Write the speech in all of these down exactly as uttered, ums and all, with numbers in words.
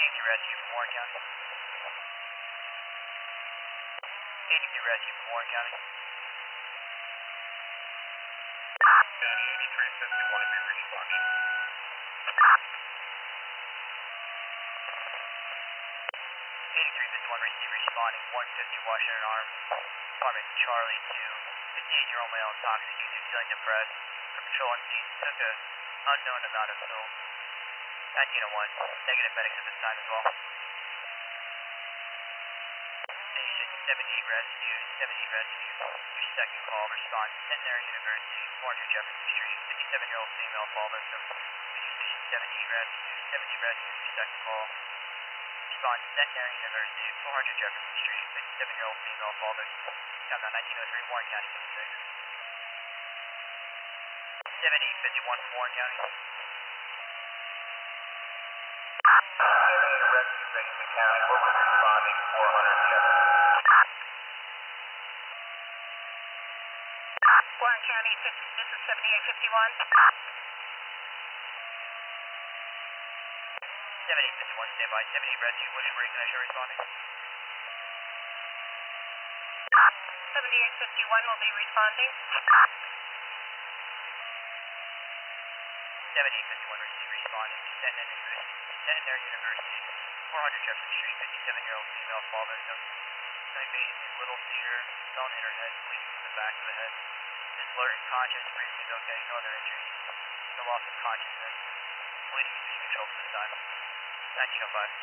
eighty-three rescue from Warren County. eighty-three rescue from Warren County. County eighty-three fifty-one to be responding. eighty-three fifty-one receive responding, one fifty Washington Arm, apartment Charlie two, fifty-eight-year-old male intoxicated, feeling depressed. For patrol on scene, took a unknown amount of pills. nineteen oh one, negative medics at this time as well. Station seventy-eight rescue, seventy rescue, your second call, respond, Centenary University, four hundred Jefferson Street, fifty-seven-year-old female, fall victim. Station seventy-eight rescue, seventy rescue, your second call. Respond, Centenary University, four hundred Jefferson Street, fifty-seven-year-old female, fall victim. Countdown nineteen oh three, Warren County, ten six. seventy-eight fifty-one from Warren County. seventy-eight rescue, Basin County, will be responding, four hundred Jefferson. Warren County, this is seventy-eight fifty-one. seventy-eight fifty-one, stand by. seventy-eight rescue, which break connection responding? seventy-eight fifty-one will be responding. seventy-eight fifty-one receive responding to Centenary University, Centenary University, four hundred Jefferson Street, fifty-seven-year-old female, fall victim. Young patient in Little Cedar, fell and hit her head, bleeding from the back of the head. Is alert and conscious, breathing is okay, no other injuries, no loss of consciousness. Bleeding is being controlled at this time. nineteen oh five.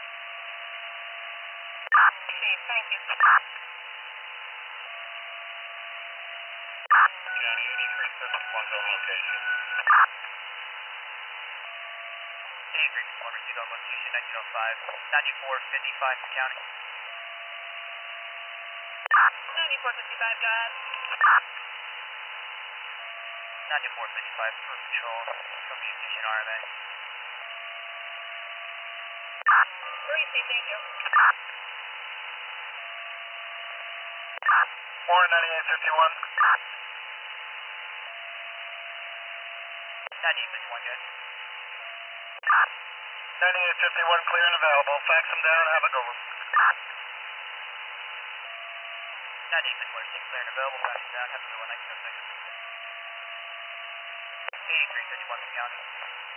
Okay, thank you. County eighty-three fifty-one on location. eighty-three fifty-one received on location, nineteen oh five. ninety-four fifty-five for county. ninety-four fifty-five, go ahead. ninety-four fifty-five for patrol, communication R M A. Receive, thank you. Warren ninety-eight fifty-one. ninety-eight fifty-one, guys. ninety-eight fifty-one, clear and available. Fax them down, have a good one. ninety-eight fifty-one, receive clear and available, fax them down, have a good one, nineteen oh six. eighty-three fifty-one from county.